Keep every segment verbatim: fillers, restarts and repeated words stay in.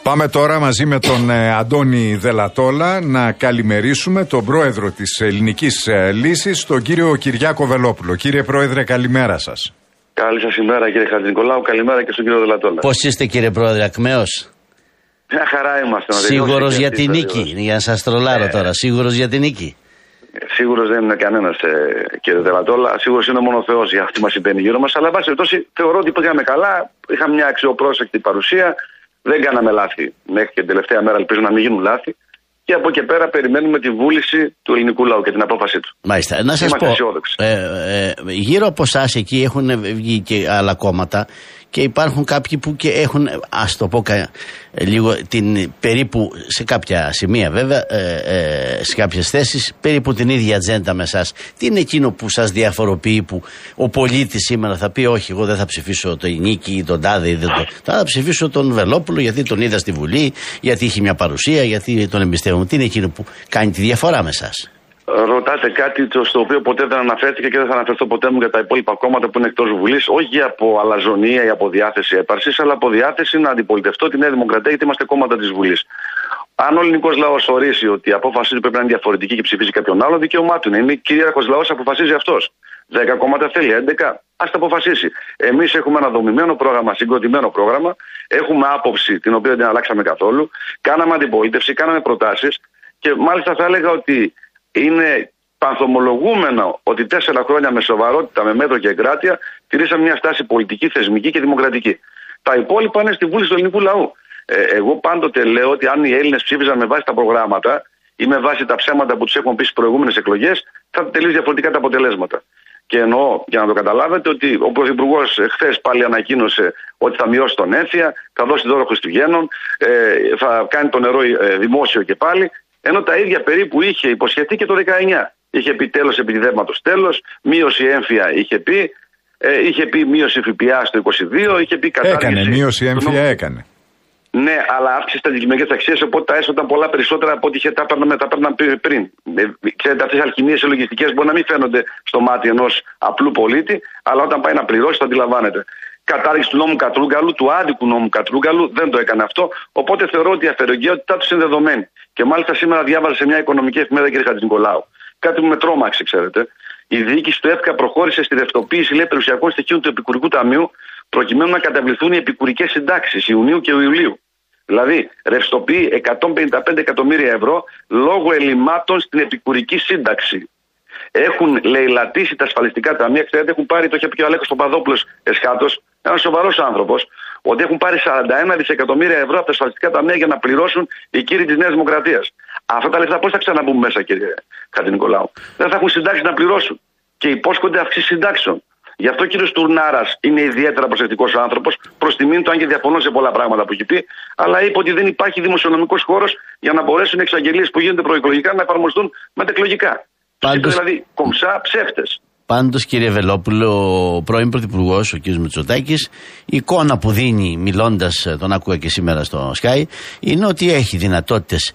Πάμε τώρα μαζί με τον ε, Αντώνη Δελατόλα να καλημερίσουμε τον πρόεδρο της Ελληνικής ε, Λύσης, τον κύριο Κυριάκο Βελόπουλο. Κύριε Πρόεδρε, καλημέρα σας. Καλή σας ημέρα κύριε Χατζηνικολάου, καλημέρα και στον κύριο Δελατόλα. Πώς είστε κύριε Πρόεδρε, ακμαίος? Μια χαρά είμαστε. Σίγουρος για την νίκη, για να σας τρολάρω ε, τώρα, σίγουρος για την νίκη. Σίγουρος δεν είναι κανένας ε, κύριε Δελατόλα, σίγουρος είναι μόνο ο Θεός για αυτή μας συμπαίνει γύρω μας, αλλά βάσει περιπτώσει θεωρώ ότι πήγαμε καλά, είχαμε μια αξιοπρόσεκτη παρουσία. Δεν κάναμε λάθη μέχρι και την τελευταία μέρα, ελπίζω να μην γίνουν λάθη. Και από εκεί πέρα περιμένουμε τη βούληση του ελληνικού λαού και την απόφασή του. Μάλιστα. Να σας πω, ε, ε, γύρω από εσάς εκεί έχουν βγει και άλλα κόμματα και υπάρχουν κάποιοι που και έχουν, ας το πω κα, λίγο, την, περίπου σε κάποια σημεία βέβαια, ε, ε, σε κάποιες θέσεις, περίπου την ίδια ατζέντα με εσάς. Τι είναι εκείνο που σας διαφοροποιεί, που ο πολίτης σήμερα θα πει όχι, εγώ δεν θα ψηφίσω τον Νίκη ή τον Τάδε ή δεν το, θα ψηφίσω τον Βελόπουλο γιατί τον είδα στη Βουλή, γιατί είχε μια παρουσία, γιατί τον εμπιστεύομαι. Τι είναι εκείνο που κάνει τη διαφορά με εσάς? Ρωτάτε κάτι το στο οποίο ποτέ δεν αναφέρθηκε και δεν θα αναφερθώ ποτέ μου για τα υπόλοιπα κόμματα που είναι εκτός Βουλής, όχι από αλαζονία ή από διάθεση έπαρσης, αλλά από διάθεση να αντιπολιτευτώ τη Νέα Δημοκρατία, γιατί είμαστε κόμματα της Βουλής. Αν ο ελληνικός λαός ορίσει ότι η απόφασή του πρέπει να είναι διαφορετική και ψηφίζει κάποιον άλλο, δικαίωμά του είναι. Είναι κυρίαρχος λαός, αποφασίζει αυτός. Δέκα κόμματα θέλει, έντεκα, ας τα αποφασίσει. Εμείς έχουμε ένα δομημένο πρόγραμμα, συγκροτημένο πρόγραμμα, έχουμε άποψη την οποία δεν αλλάξαμε καθόλου, κάναμε αντιπολίτευση, κάναμε προτάσεις και μάλιστα θα έλεγα ότι είναι πανθομολογούμενο ότι τέσσερα χρόνια με σοβαρότητα, με μέτρο και εγκράτεια, τηρήσαμε μια στάση πολιτική, θεσμική και δημοκρατική. Τα υπόλοιπα είναι στη βούληση του ελληνικού λαού. Ε, εγώ πάντοτε λέω ότι αν οι Έλληνες ψήφιζαν με βάση τα προγράμματα ή με βάση τα ψέματα που τους έχουν πει στις προηγούμενες εκλογές, θα ήταν τελείως διαφορετικά τα αποτελέσματα. Και εννοώ, για να το καταλάβετε, ότι ο Πρωθυπουργός χθες πάλι ανακοίνωσε ότι θα μειώσει τον ένθια, θα δώσει δώρο Χριστουγέννων, ε, θα κάνει το νερό ε, δημόσιο και πάλι. Ενώ τα ίδια περίπου είχε υποσχεθεί και το δεκαεννιά. Είχε πει τέλος επιδιδεύματος τέλος, μείωση έμφυα είχε πει, ε, είχε πει μείωση ΦΠΑ στο είκοσι δύο, είχε πει κατάργηση. Έκανε, μείωση έμφυα έκανε. Ναι, αλλά αύξησε τα αντικειμενικές αξίες, οπότε τα έσοδα ήταν πολλά περισσότερα από ό,τι είχε τα παίρναν πριν. Ε, ξέρετε, αυτές οι αλχημίες λογιστικές μπορεί να μην φαίνονται στο μάτι ενός απλού πολίτη, αλλά όταν πάει να πληρώσει το αντιλαμβάνεται. Κατάργηση του νόμου Κατρούγκαλου, του άδικου νόμου Κατρούγκαλου, δεν το έκανε αυτό. Οπότε θεωρώ ότι η αφαιρεγγιότητά του είναι δεδομένη. Και μάλιστα σήμερα διάβαζα σε μια οικονομική εφημερίδα, κύριε Χατζηνικολάου, κάτι που με τρόμαξε, ξέρετε. Η διοίκηση του ΕΦΚΑ προχώρησε στη ρευστοποίηση, λέει, περιουσιακών στοιχείων του Επικουρικού Ταμείου, προκειμένου να καταβληθούν οι επικουρικές συντάξεις Ιουνίου και Ιουλίου. Δηλαδή, ρευστοποιεί εκατόν πενήντα πέντε εκατομμύρια ευρώ λόγω ελλημάτων στην επικουρική σύνταξη. Έχουν λαιλατήσει τα ασφαλιστικά ταμεία, ξέρετε, έχουν πάρει, το είχε πει και ο Αλέκος Παπαδόπουλος εσχάτως, ένας σοβαρός άνθρωπος, ότι έχουν πάρει σαράντα ένα δισεκατομμύρια ευρώ από τα ασφαλιστικά ταμεία για να πληρώσουν οι κύριοι της Νέας Δημοκρατίας. Αυτά τα λεφτά πώς θα ξαναμπούν μέσα, κύριε Χατζηνικολάου? Δεν θα έχουν συντάξει να πληρώσουν. Και υπόσχονται αυξήσεις συντάξεων. Γι' αυτό ο κύριος Τουρνάρας είναι ιδιαίτερα προσεκτικός άνθρωπος, προς τιμήν του, αν και διαφωνώ σε πολλά πράγματα που έχει πει, αλλά είπε ότι δεν υπάρχει δημοσιονομικός χώρος για να μπορέσουν οι εξαγγελίες που γίνονται προεκλογικά να εφαρμοστούν μετεκλογικά. Πάντως, δηλαδή κομψά ψεύτες. Πάντως, κύριε Βελόπουλο, ο πρώην Πρωθυπουργός, ο κύριος Μητσοτάκης, η εικόνα που δίνει μιλώντας, τον άκουγα και σήμερα στο Sky, είναι ότι έχει δυνατότητες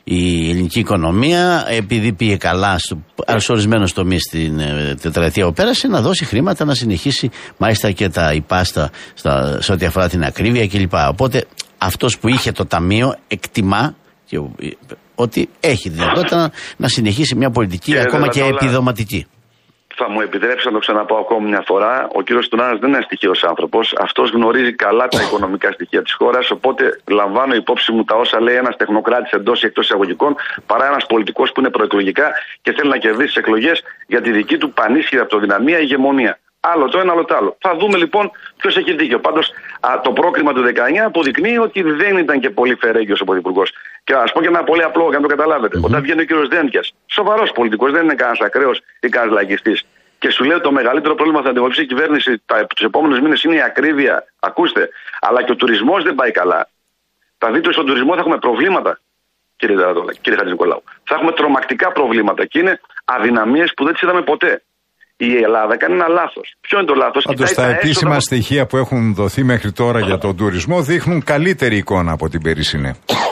η ελληνική οικονομία, επειδή πήγε καλά σε ορισμένους τομείς την τετραετία που πέρασε, να δώσει χρήματα, να συνεχίσει μάλιστα και τα υπάστα στα, σε ό,τι αφορά την ακρίβεια κλπ. Οπότε αυτός που είχε το ταμείο εκτιμά και, ότι έχει δυνατότητα να, να συνεχίσει μια πολιτική και ακόμα και επιδοματική. Θα μου επιτρέψει να το ξαναπώ ακόμη μια φορά. Ο κύριος Τουνάρας δεν είναι στοιχείος άνθρωπος. Αυτός γνωρίζει καλά τα οικονομικά στοιχεία της χώρας. Οπότε λαμβάνω υπόψη μου τα όσα λέει ένας τεχνοκράτης εντός ή εκτός εισαγωγικών, παρά ένας πολιτικός που είναι προεκλογικά και θέλει να κερδίσει τις εκλογές για τη δική του πανίσχυρη αυτοδυναμία ηγεμονία. Άλλο το ένα, άλλο το άλλο. Θα δούμε λοιπόν ποιος έχει δίκιο. Πάντως το πρόκριμα του δεκαεννιά αποδεικνύει ότι δεν ήταν και πολύ φερέγγιος ο πρωθυπουργός. Και να σας πω και ένα πολύ απλό για να το καταλάβετε. Mm-hmm. Όταν βγαίνει ο κύριος Δένδιας, σοβαρός πολιτικός, δεν είναι κανένας ακραίος ή κανένας λαϊκιστής, και σου λέει το μεγαλύτερο πρόβλημα θα αντιμετωπίσει η κυβέρνηση τους επόμενους μήνες είναι η ακρίβεια. Ακούστε, αλλά και ο τουρισμός δεν πάει καλά. Θα δείτε στον τουρισμό θα έχουμε προβλήματα, κύριε Δελατόλα, κύριε Χατζηνικολάου. Θα έχουμε τρομακτικά προβλήματα και είναι αδυναμίες που δεν τις είδαμε ποτέ. Η Ελλάδα κάνει ένα λάθος. Ποιο είναι το λάθος? Πάντως τα επίσημα έσοδα... στοιχεία που έχουν δοθεί μέχρι τώρα για τον τουρισμό δείχνουν καλύτερη εικόνα από την περσινή.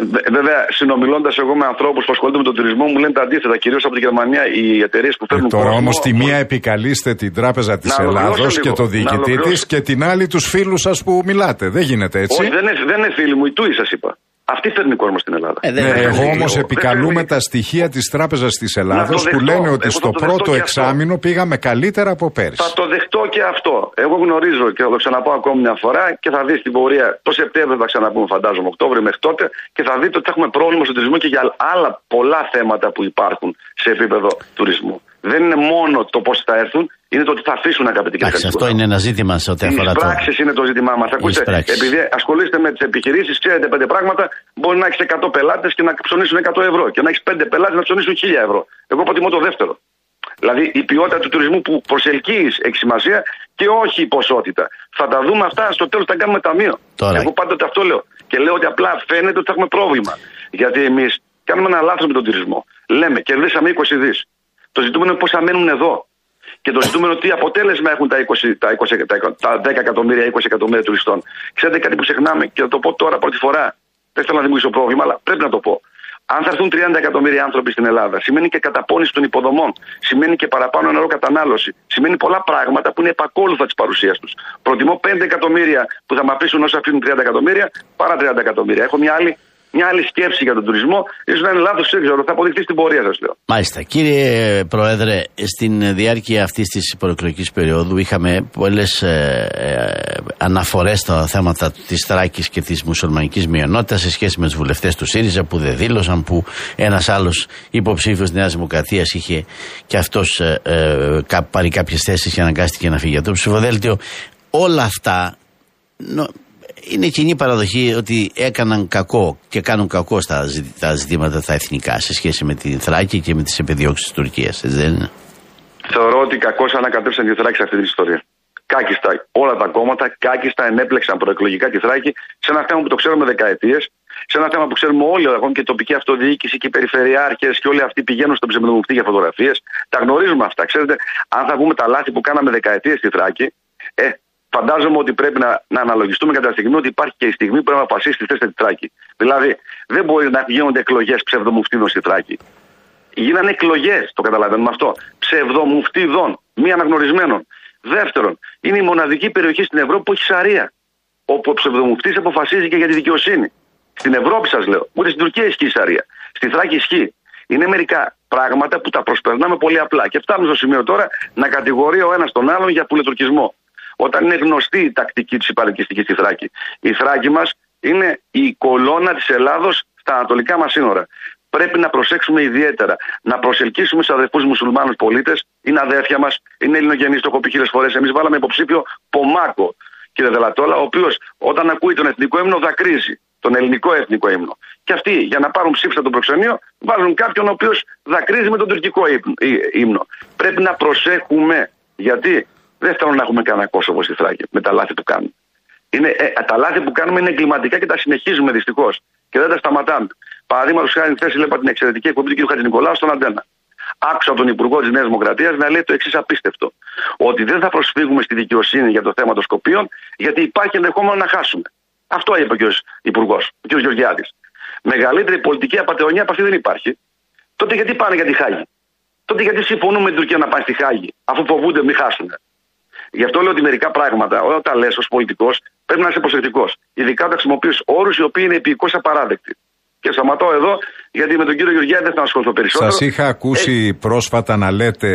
Βέβαια, συνομιλώντας εγώ με ανθρώπους που ασχολούνται με τον τουρισμό, μου λένε τα αντίθετα. Κυρίως από τη Γερμανία, οι εταιρείες που φέρνουν. Ε, τώρα όμως τη μία μόνο... επικαλείστε την Τράπεζα της Ελλάδος και το διοικητή της και την άλλη τους φίλους σας που μιλάτε. Δεν γίνεται έτσι. Όχι, δεν είναι, δεν είναι φίλοι μου, η Τούι σας είπα. Αυτή φέρνει κόσμο στην Ελλάδα. Ε, ναι, εγώ όμως επικαλούμε φέρνει... τα στοιχεία της Τράπεζας της Ελλάδος που λένε ότι εγώ στο πρώτο εξάμηνο πήγαμε καλύτερα από πέρσι. Θα το δεχτώ και αυτό. Εγώ γνωρίζω και θα το ξαναπώ ακόμη μια φορά και θα δει την πορεία. Το Σεπτέμβριο θα ξαναπούμε, φαντάζομαι, Οκτώβριο μέχρι τότε, και θα δείτε ότι θα έχουμε πρόβλημα στον τουρισμό και για άλλα πολλά θέματα που υπάρχουν σε επίπεδο τουρισμού. Δεν είναι μόνο το πώς θα έρθουν, είναι το ότι θα αφήσουν, αγαπητοί κύριοι. Αυτό είναι ένα ζήτημα σε ό,τι αφορά το. Οι πράξεις είναι το ζήτημά μας. Ακούστε, επειδή ασχολείστε με τις επιχειρήσεις, ξέρετε πέντε πράγματα, μπορεί να έχεις εκατό πελάτες και να ψωνίσουν εκατό ευρώ. Και να έχεις πέντε πελάτες να ψωνίσουν χίλια ευρώ. Εγώ προτιμώ το δεύτερο. Δηλαδή η ποιότητα του τουρισμού που προσελκύεις έχει σημασία και όχι η ποσότητα. Θα τα δούμε αυτά, στο τέλος θα κάνουμε ταμείο. Τώρα. Εγώ πάντοτε αυτό λέω. Και λέω ότι απλά φαίνεται ότι θα έχουμε πρόβλημα. Γιατί εμείς κάνουμε ένα λάθος με τον τουρισμό. Λέμε, κερδίσαμε είκοσι δις. Το ζητούμενο είναι πόσα μένουν εδώ. Και το ζητούμενο τι αποτέλεσμα έχουν τα, είκοσι, τα, είκοσι, τα δέκα εκατομμύρια, είκοσι εκατομμύρια τουριστών. Ξέρετε κάτι που ξεχνάμε και θα το πω τώρα πρώτη φορά. Δεν θέλω να δημιουργήσω πρόβλημα, αλλά πρέπει να το πω. Αν θα έρθουν τριάντα εκατομμύρια άνθρωποι στην Ελλάδα, σημαίνει και καταπώνηση των υποδομών, σημαίνει και παραπάνω νερό κατανάλωση, σημαίνει πολλά πράγματα που είναι επακόλουθα της παρουσίας τους. Προτιμώ πέντε εκατομμύρια που θα με αφήσουν όσο αφήνουν τριάντα εκατομμύρια παρά τριάντα εκατομμύρια. Έχω μια άλλη. Μια άλλη σκέψη για τον τουρισμό, ίσως να είναι λάθος, δεν ξέρω, θα αποδειχθεί στην πορεία σας, λέω. Μάλιστα. Κύριε Πρόεδρε, στην διάρκεια αυτής της προεκλογικής περίοδου είχαμε πολλές ε, ε, αναφορές στα θέματα της Θράκης και της μουσουλμανικής μειονότητας σε σχέση με τους βουλευτές του ΣΥΡΙΖΑ που δεν δήλωσαν, που ένας άλλος υποψήφιος της Νέας Δημοκρατίας είχε και αυτός ε, ε, πάρει κάποιες θέσεις και αναγκάστηκε να φύγει για το ψηφοδέλτιο. Όλα αυτά. Νο, είναι κοινή παραδοχή ότι έκαναν κακό και κάνουν κακό στα τα ζητήματα τα εθνικά σε σχέση με την Θράκη και με τις επιδιώξεις της Τουρκίας, έτσι δεν είναι? Θεωρώ ότι κακώς ανακατεύσαν τη Θράκη σε αυτή την ιστορία. Κάκιστα όλα τα κόμματα, κάκιστα ενέπλεξαν προεκλογικά τη Θράκη σε ένα θέμα που το ξέρουμε δεκαετίες, σε ένα θέμα που ξέρουμε όλοι, ακόμη και η τοπική αυτοδιοίκηση και οι περιφερειάρχες και όλοι αυτοί πηγαίνουν στον ψευδομουφτή για φωτογραφίες. Τα γνωρίζουμε αυτά. Ξέρετε, αν θα πούμε τα λάθη που κάναμε δεκαετίες στη Θράκη, ε, φαντάζομαι ότι πρέπει να, να αναλογιστούμε κατά τη στιγμή ότι υπάρχει και η στιγμή που πρέπει να αποφασίσει τη θέση τη Θράκη. Δηλαδή, δεν μπορεί να γίνονται εκλογές ψευδομουφτίδων στη Θράκη. Γίνανε εκλογές, το καταλαβαίνουμε αυτό. Ψευδομουφτίδων, μη αναγνωρισμένων. Δεύτερον, είναι η μοναδική περιοχή στην Ευρώπη που έχει σαρία. Όπου ο ψευδομουφτής αποφασίζει και για τη δικαιοσύνη. Στην Ευρώπη, σας λέω. Ούτε στην Τουρκία ισχύει η σαρία. Στη Θράκη ισχύει. Είναι μερικά πράγματα που τα προσπερνάμε πολύ απλά. Και φτάνουμε στο σημείο τώρα να κατηγορεί ο ένας τον άλλον για πουλετουρκισμό. Όταν είναι γνωστή η τακτική της υπαρελκυστικής στη Θράκη. Η Θράκη μας είναι η κολόνα της Ελλάδος στα ανατολικά μας σύνορα. Πρέπει να προσέξουμε ιδιαίτερα, να προσελκύσουμε στους αδερφούς μουσουλμάνους πολίτες, είναι αδέρφια μας, είναι ελληνογενείς, το έχω πει χίλιες φορές. Εμείς βάλαμε υποψήφιο Πομάκο, κύριε Δελατόλα, ο οποίος όταν ακούει τον εθνικό ύμνο δακρύζει, τον ελληνικό εθνικό ύμνο. Και αυτοί για να πάρουν ψήφιστα το προξενείο βάζουν κάποιον ο οποίος δακρύζει με τον τουρκικό ύμνο. Πρέπει να προσέχουμε, γιατί δεν θέλω να έχουμε κανένα Κόσοβο στη Θράκη με τα λάθη που κάνουμε. Είναι, ε, τα λάθη που κάνουμε είναι εγκληματικά και τα συνεχίζουμε δυστυχώς. Και δεν τα σταματάμε. Παραδείγματος χάρη, χθες έλεγα την εξαιρετική εκπομπή του κ. Χατζηνικολάου στον Αντένα. Άκουσα τον Υπουργό της Νέας Δημοκρατίας να λέει το εξής απίστευτο. Ότι δεν θα προσφύγουμε στη δικαιοσύνη για το θέμα των Σκοπίων, γιατί υπάρχει ενδεχόμενο να χάσουμε. Αυτό είπε ο κ. Υπουργός, ο κ. Γεωργιάδης. Μεγαλύτερη πολιτική απατεωνία από αυτή δεν υπάρχει. Τότε γιατί πάνε για τη Χάγη? Τότε γιατί συμφωνούμε με την Τουρκία να πάει στη Χάγη, αφού φοβούνται μην χάσουν? Γι' αυτό λέω ότι μερικά πράγματα, όταν τα λες ως πολιτικός, πρέπει να είσαι προσεκτικός. Ειδικά όταν χρησιμοποιείς όρους οι οποίοι είναι επικώς απαράδεκτοι. Και σταματώ εδώ, γιατί με τον κύριο Γεωργιάδη δεν θα ασχοληθώ περισσότερο. Σας είχα ακούσει ε... πρόσφατα να λέτε,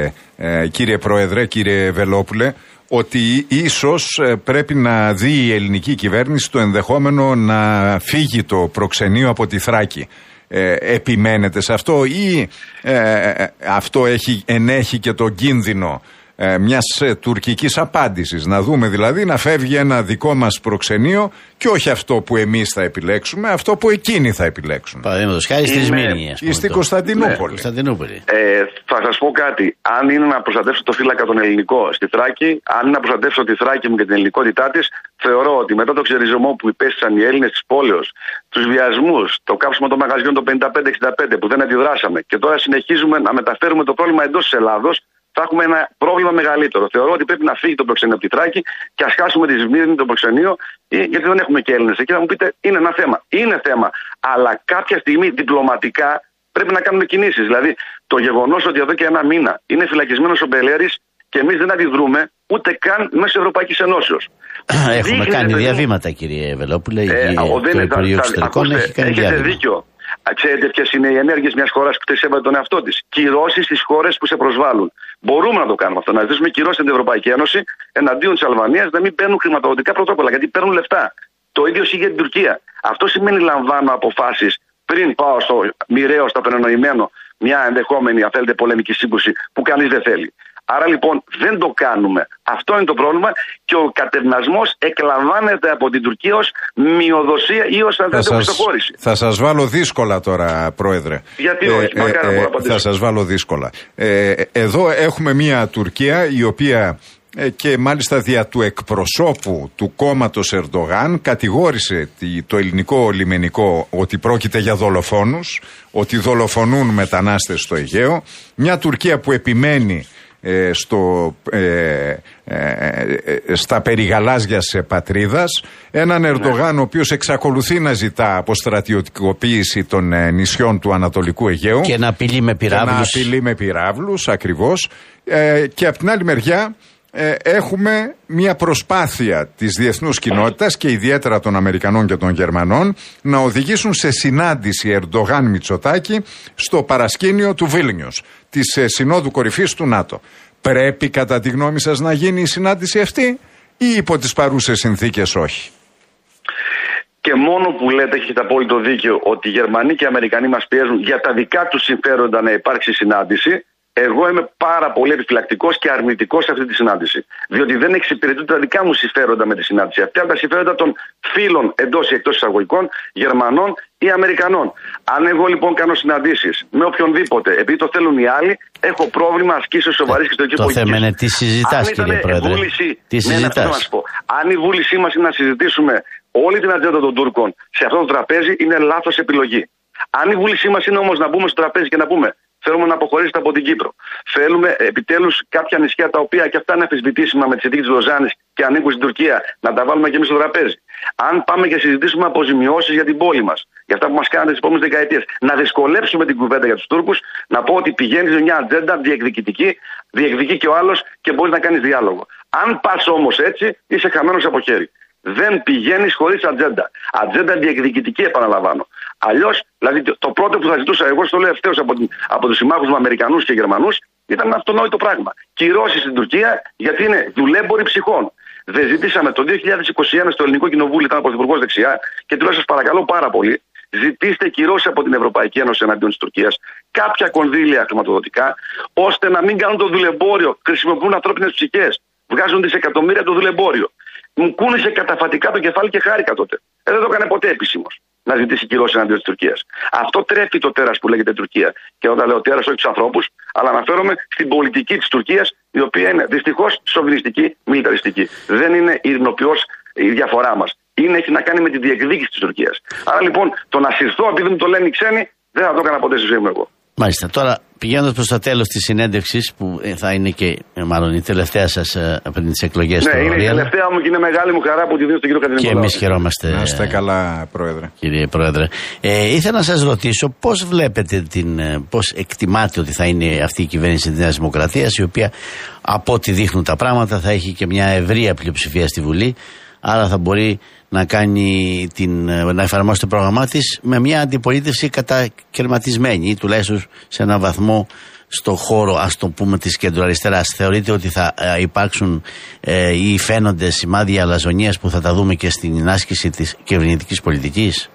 ε, κύριε Πρόεδρε, κύριε Βελόπουλε, ότι ίσως πρέπει να δει η ελληνική κυβέρνηση το ενδεχόμενο να φύγει το προξενείο από τη Θράκη. Ε, επιμένετε σε αυτό ή ε, αυτό έχει, ενέχει και τον κίνδυνο ε, μιας ε, τουρκικής απάντησης? Να δούμε δηλαδή να φεύγει ένα δικό μας προξενείο και όχι αυτό που εμείς θα επιλέξουμε, αυτό που εκείνοι θα επιλέξουν. Παραδείγματος χάρη στη Σμύρνη ή στην Κωνσταντινούπολη. Ναι. Ε, θα σας πω κάτι. Αν είναι να προστατεύσω το φύλακα τον ελληνικό στη Θράκη, αν είναι να προστατεύσω τη Θράκη μου και την ελληνικότητά της, θεωρώ ότι μετά το ξεριζωμό που υπέστησαν οι Έλληνες της πόλεως, τους βιασμούς, το κάψιμο των μαγαζιών το πενήντα πέντε εξήντα πέντε που δεν αντιδράσαμε και τώρα συνεχίζουμε να μεταφέρουμε το πρόβλημα εντός της Ελλάδος, θα έχουμε ένα πρόβλημα μεγαλύτερο. Θεωρώ ότι πρέπει να φύγει το προξενείο από τη Θράκη και ας χάσουμε τη Σμύρνη, το προξενείο, γιατί δεν έχουμε και Έλληνες εκεί. Θα μου πείτε, είναι ένα θέμα. Είναι θέμα. Αλλά κάποια στιγμή διπλωματικά πρέπει να κάνουμε κινήσεις. Δηλαδή, το γεγονός ότι εδώ και ένα μήνα είναι φυλακισμένος ο Μπελέρης και εμείς δεν αντιδρούμε ούτε καν μέσω Ευρωπαϊκής Ενώσεως. Έχουμε κάνει διαβήματα, κύριε Βελόπουλε. Ε, το Υπουργείο Εξωτερικών έχει κάνει έχετε διαβήματα. Δίκιο. Ξέρετε ποιες είναι οι ενέργειες μιας χώρας που σέβεται τον εαυτό της? Κυρώσεις στις χώρες που σε προσβάλλουν. Μπορούμε να το κάνουμε αυτό. Να ζητήσουμε κυρώσεις στην Ευρωπαϊκή Ένωση εναντίον της Αλβανίας να μην παίρνουν χρηματοδοτικά πρωτόκολλα, γιατί παίρνουν λεφτά. Το ίδιο ισχύει για την Τουρκία. Αυτό σημαίνει λαμβάνω αποφάσεις πριν πάω στο μοιραίο, στο απενονοημένο, μια ενδεχόμενη, αν θέλετε, πολεμική σύγκρουση που κανείς δεν θέλει. Άρα λοιπόν δεν το κάνουμε. Αυτό είναι το πρόβλημα και ο κατευνασμός εκλαμβάνεται από την Τουρκία ως μειοδοσία ή ως αντιπροσωποχώρηση. Θα σας βάλω δύσκολα τώρα, Πρόεδρε. Γιατί όχι, ε, μακάρι ε, να ε, μπορώ θα σας βάλω δύσκολα. Ε, εδώ έχουμε μια Τουρκία η οποία ε, και μάλιστα δια του εκπροσώπου του κόμματος Ερντογάν κατηγόρησε το ελληνικό λιμενικό ότι πρόκειται για δολοφόνους, ότι δολοφονούν μετανάστες στο Αιγαίο. Μια Τουρκία που επιμένει Ε, στο, ε, ε, ε, στα περιγαλάζιας πατρίδας, έναν Ερντογάν ο οποίος εξακολουθεί να ζητά αποστρατιωτικοποίηση των ε, νησιών του Ανατολικού Αιγαίου και να απειλεί με πυράβλους, και να απειλεί με πυράβλους ακριβώς, ε, και από την άλλη μεριά ε, έχουμε μια προσπάθεια της διεθνούς κοινότητας και ιδιαίτερα των Αμερικανών και των Γερμανών να οδηγήσουν σε συνάντηση Ερντογάν-Μητσοτάκη στο παρασκήνιο του Βίλνιους, της ε, Συνόδου Κορυφής του ΝΑΤΟ. Πρέπει κατά τη γνώμη σας να γίνει η συνάντηση αυτή ή υπό τις παρούσες συνθήκες όχι? Και μόνο που λέτε, έχετε απόλυτο δίκιο, ότι οι Γερμανοί και οι Αμερικανοί μας πιέζουν για τα δικά τους συμφέροντα να υπάρξει συνάντηση, εγώ είμαι πάρα πολύ επιφυλακτικός και αρνητικός σε αυτή τη συνάντηση. Διότι δεν εξυπηρετούν τα δικά μου συμφέροντα με τη συνάντηση. Αυτά είναι τα συμφέροντα των φίλων εντός ή εκτός εισαγωγικών, Γερμανών ή Αμερικανών. Αν εγώ λοιπόν κάνω συναντήσεις με οποιονδήποτε, επειδή το θέλουν οι άλλοι, έχω πρόβλημα ασκήσεως σοβαρής και ιστορικής πολιτικής. Το θέμα είναι τι συζητάς, κύριε Πρόεδρε. Βούληση, τι ναι, συζητάς. να σας πω. Αν η βούλησή μας είναι να συζητήσουμε όλη την ατζέντα των Τούρκων σε αυτό το τραπέζι, είναι λάθος επιλογή. Αν η βούλησή μας είναι όμως να μπούμε στο τραπέζι και να πούμε θέλουμε να αποχωρήσετε από την Κύπρο. Θέλουμε επιτέλους κάποια νησιά τα οποία και αυτά είναι αμφισβητήσιμα με τη συνθήκη της Λοζάνης και ανήκουν στην Τουρκία να τα βάλουμε και εμείς στο τραπέζι. Αν πάμε και συζητήσουμε αποζημιώσεις για την πόλη μας, για αυτά που μας κάνετε τις επόμενες δεκαετίες, να δυσκολέψουμε την κουβέντα για τους Τούρκους, να πω ότι πηγαίνει σε μια ατζέντα διεκδικητική, διεκδικεί και ο άλλος και μπορεί να κάνεις διάλογο. Αν πας όμως έτσι, είσαι χαμένος από χέρι. Δεν πηγαίνεις χωρίς ατζέντα. Ατζέντα διεκδικητική, επαναλαμβάνω. Αλλιώς, δηλαδή το πρώτο που θα ζητούσα εγώ, στο λέω ευθέως από, από τους συμμάχους μου Αμερικανούς και Γερμανούς, ήταν αυτονόητο πράγμα. Κυρώσεις στην Τουρκία, γιατί είναι δουλέμποροι ψυχών. Δεν ζητήσαμε το δύο χιλιάδες είκοσι ένα στο Ελληνικό Κοινοβούλιο, ήταν ο Πρωθυπουργός δεξιά, και του λέω σας παρακαλώ πάρα πολύ, ζητήστε κυρώσεις από την Ευρωπαϊκή Ένωση εναντίον της Τουρκίας, κάποια κονδύλια χρηματοδοτικά, ώστε να μην κάνουν το δουλεμπόριο, χρησιμοποιούν ανθρώπινες ψυχές, βγάζουν δισεκατομμύρια το δουλεμπόριο. Μου κούνησε καταφατικά το κεφάλι και χάρηκα τότε. Ε, δεν το έκανε ποτέ επισήμως να ζητήσει κυρώσεις εναντίον της Τουρκίας. Αυτό τρέφει το τέρας που λέγεται Τουρκία. Και όταν λέω τέρας, όχι τους ανθρώπους, αλλά αναφέρομαι στην πολιτική της Τουρκίας, η οποία είναι δυστυχώς σοβινιστική, μιλιταριστική. Δεν είναι ειρηνοποιός η διαφορά μας. Είναι, έχει να κάνει με τη διεκδίκηση της Τουρκίας. Άρα λοιπόν το να συρθώ επειδή μου το λένε οι ξένοι, δεν θα το έκανα ποτέ στη ζωή μου εγώ. Μάλιστα. Τώρα, πηγαίνοντας προς το τέλος της συνέντευξης, που θα είναι και μάλλον η τελευταία σας πριν τις εκλογές. Ναι, είναι η τελευταία μου και είναι μεγάλη μου χαρά που τη δίνω στον κύριο Κατρινικολάου. Και εμείς χαιρόμαστε. Να είστε καλά, Πρόεδρε. Κύριε Πρόεδρε. Ε, ήθελα να σας ρωτήσω πώς βλέπετε, την, πώς εκτιμάτε ότι θα είναι αυτή η κυβέρνηση της Νέας Δημοκρατίας, η οποία από ό,τι δείχνουν τα πράγματα θα έχει και μια ευρεία πλειοψηφία στη Βουλή. Άρα θα μπορεί να, κάνει την, να εφαρμόσει το πρόγραμμά της με μια αντιπολίτευση κατακαιρματισμένη ή τουλάχιστον σε έναν βαθμό στο χώρο, ας το πούμε, της κεντροαριστεράς. Θεωρείτε ότι θα ε, υπάρξουν ε, ή φαίνονται σημάδια αλαζονίας που θα τα δούμε και στην άσκηση της κυβερνητικής πολιτικής?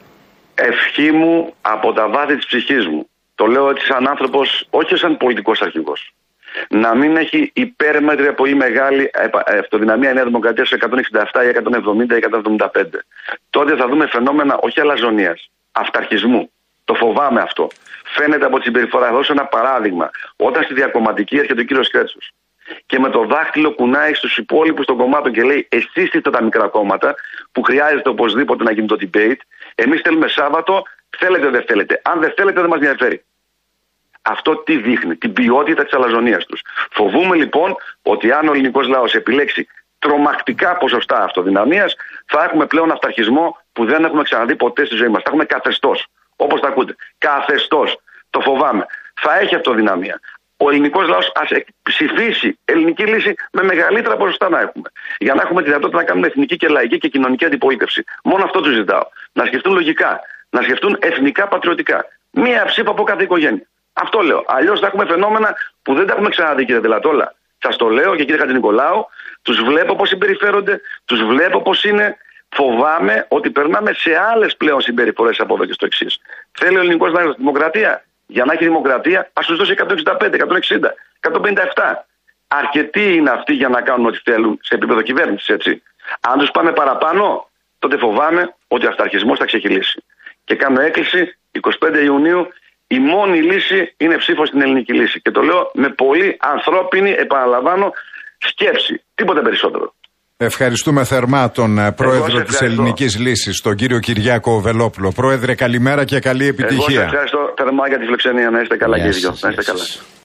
Ευχή μου από τα βάθη της ψυχής μου. Το λέω έτσι σαν άνθρωπος, όχι σαν πολιτικός αρχηγός. Να μην έχει υπέρμετρη πολύ μεγάλη αυτοδυναμία η Νέα Δημοκρατία σε εκατόν εξήντα επτά ή εκατόν εβδομήντα ή εκατόν εβδομήντα πέντε. Τότε θα δούμε φαινόμενα όχι αλαζονίας, αυταρχισμού. Το φοβάμαι αυτό. Φαίνεται από τη συμπεριφορά. Θα δώσω ένα παράδειγμα. Όταν στη διακομματική έρχεται ο κύριος Κρέτσος και με το δάχτυλο κουνάει στους υπόλοιπους των κομμάτων και λέει: εσείς είστε τα μικρά κόμματα που χρειάζεται οπωσδήποτε να γίνει το debate. Εμείς θέλουμε Σάββατο, θέλετε δεν θέλετε. Αν δεν θέλετε δεν μας ενδιαφέρει. Αυτό τι δείχνει? Την ποιότητα της αλαζονίας τους. Φοβούμε λοιπόν ότι αν ο ελληνικός λαός επιλέξει τρομακτικά ποσοστά αυτοδυναμίας, θα έχουμε πλέον αυταρχισμό που δεν έχουμε ξαναδεί ποτέ στη ζωή μας. Θα έχουμε καθεστώς. Όπως τα ακούτε. Καθεστώς. Το φοβάμαι. Θα έχει αυτοδυναμία. Ο ελληνικός λαός ας ψηφίσει ελληνική λύση με μεγαλύτερα ποσοστά να έχουμε. Για να έχουμε τη δυνατότητα να κάνουμε εθνική και λαϊκή και κοινωνική αντιπολίτευση. Μόνο αυτό τους ζητάω. Να σκεφτούν λογικά. Να σκεφτούν εθνικά πατριωτικά. Μία ψήφο από κάθε οικογένεια. Αυτό λέω. Αλλιώς θα έχουμε φαινόμενα που δεν τα έχουμε ξαναδεί, κύριε Τελατόλα. Σας το λέω και κύριε Χατζηνικολάου. Τους βλέπω πώς συμπεριφέρονται. Τους βλέπω πώς είναι. Φοβάμαι ότι περνάμε σε άλλες πλέον συμπεριφορές από εδώ και στο εξής. Θέλει ο ελληνικός λαός δημοκρατία? Για να έχει δημοκρατία, ας τους δώσει εκατόν εξήντα πέντε, εκατόν εξήντα, εκατόν πενήντα επτά. Αρκετοί είναι αυτοί για να κάνουν ό,τι θέλουν σε επίπεδο κυβέρνησης, έτσι. Αν τους πάμε παραπάνω, τότε φοβάμαι ότι ο αυταρχισμός θα ξεχυλήσει. Και κάνω έκκληση, εικοστή πέμπτη Ιουνίου, η μόνη λύση είναι ψήφος στην ελληνική λύση. Και το λέω με πολύ ανθρώπινη, επαναλαμβάνω, σκέψη. Τίποτα περισσότερο. Ευχαριστούμε θερμά τον πρόεδρο της Ελληνικής Λύσης, τον κύριο Κυριάκο Βελόπουλο. Πρόεδρε, καλημέρα και καλή επιτυχία. Εγώ σας ευχαριστώ θερμά για τη φιλοξενία. Να είστε καλά, κύριε. Να είστε καλά.